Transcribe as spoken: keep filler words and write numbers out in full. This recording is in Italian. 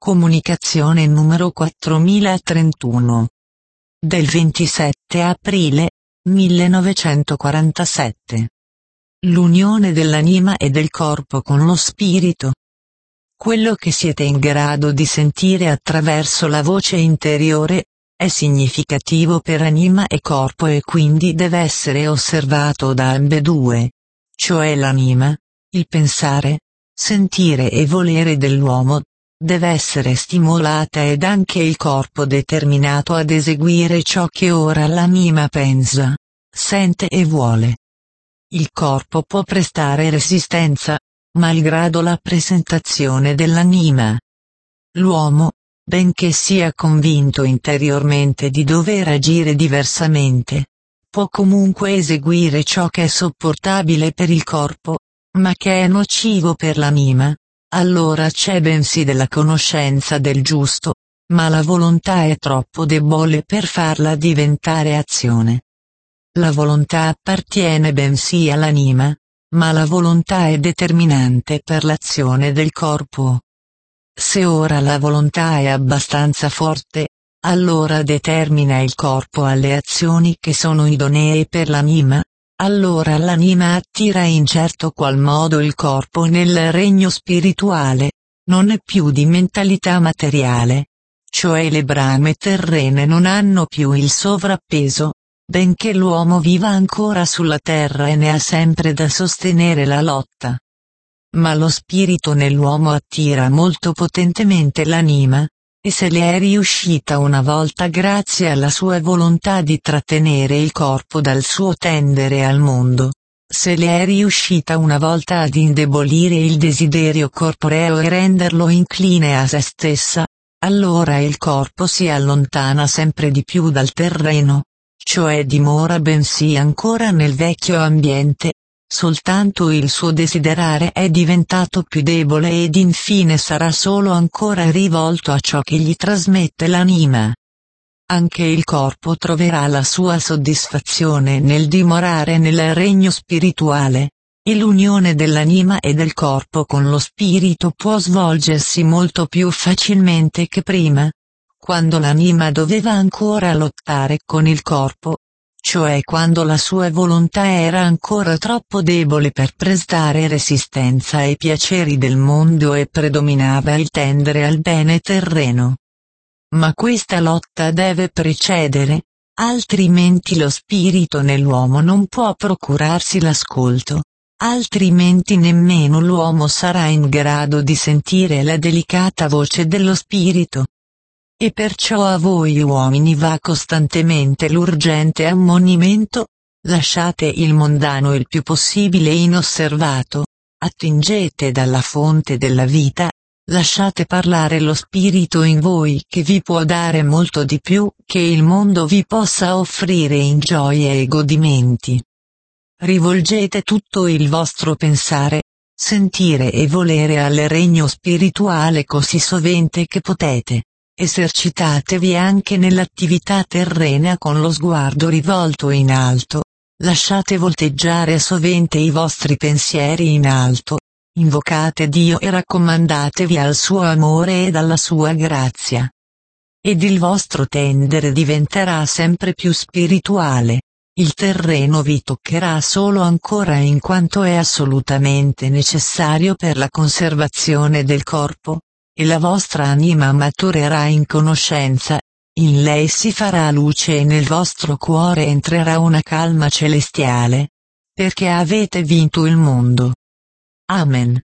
Comunicazione numero quattromila trentuno. Del ventisette aprile millenovecentoquarantasette. L'unione dell'anima e del corpo con lo spirito. Quello che siete in grado di sentire attraverso la voce interiore è significativo per anima e corpo e quindi deve essere osservato da ambedue, cioè l'anima, il pensare, sentire e volere dell'uomo, deve essere stimolata ed anche il corpo determinato ad eseguire ciò che ora l'anima pensa, sente e vuole. Il corpo può prestare resistenza, malgrado la presentazione dell'anima. L'uomo, benché sia convinto interiormente di dover agire diversamente, può comunque eseguire ciò che è sopportabile per il corpo, ma che è nocivo per l'anima. Allora c'è bensì della conoscenza del giusto, ma la volontà è troppo debole per farla diventare azione. La volontà appartiene bensì all'anima, ma la volontà è determinante per l'azione del corpo. Se ora la volontà è abbastanza forte, allora determina il corpo alle azioni che sono idonee per l'anima. Allora l'anima attira in certo qual modo il corpo nel regno spirituale, non è più di mentalità materiale, cioè le brame terrene non hanno più il sovrappeso, benché l'uomo viva ancora sulla terra e ne ha sempre da sostenere la lotta. Ma lo spirito nell'uomo attira molto potentemente l'anima, e se le è riuscita una volta grazie alla sua volontà di trattenere il corpo dal suo tendere al mondo, se le è riuscita una volta ad indebolire il desiderio corporeo e renderlo incline a se stessa, allora il corpo si allontana sempre di più dal terreno, cioè dimora bensì ancora nel vecchio ambiente. Soltanto il suo desiderare è diventato più debole ed infine sarà solo ancora rivolto a ciò che gli trasmette l'anima. Anche il corpo troverà la sua soddisfazione nel dimorare nel regno spirituale, e l'unione dell'anima e del corpo con lo spirito può svolgersi molto più facilmente che prima, quando l'anima doveva ancora lottare con il corpo, cioè quando la sua volontà era ancora troppo debole per prestare resistenza ai piaceri del mondo e predominava il tendere al bene terreno. Ma questa lotta deve precedere, altrimenti lo spirito nell'uomo non può procurarsi l'ascolto, altrimenti nemmeno l'uomo sarà in grado di sentire la delicata voce dello spirito. E perciò a voi uomini va costantemente l'urgente ammonimento: lasciate il mondano il più possibile inosservato, attingete dalla fonte della vita, lasciate parlare lo spirito in voi che vi può dare molto di più che il mondo vi possa offrire in gioie e godimenti. Rivolgete tutto il vostro pensare, sentire e volere al regno spirituale così sovente che potete. Esercitatevi anche nell'attività terrena con lo sguardo rivolto in alto, lasciate volteggiare sovente i vostri pensieri in alto, invocate Dio e raccomandatevi al suo amore ed alla sua grazia. Ed il vostro tendere diventerà sempre più spirituale, il terreno vi toccherà solo ancora in quanto è assolutamente necessario per la conservazione del corpo, e la vostra anima maturerà in conoscenza, in lei si farà luce e nel vostro cuore entrerà una calma celestiale, perché avete vinto il mondo. Amen.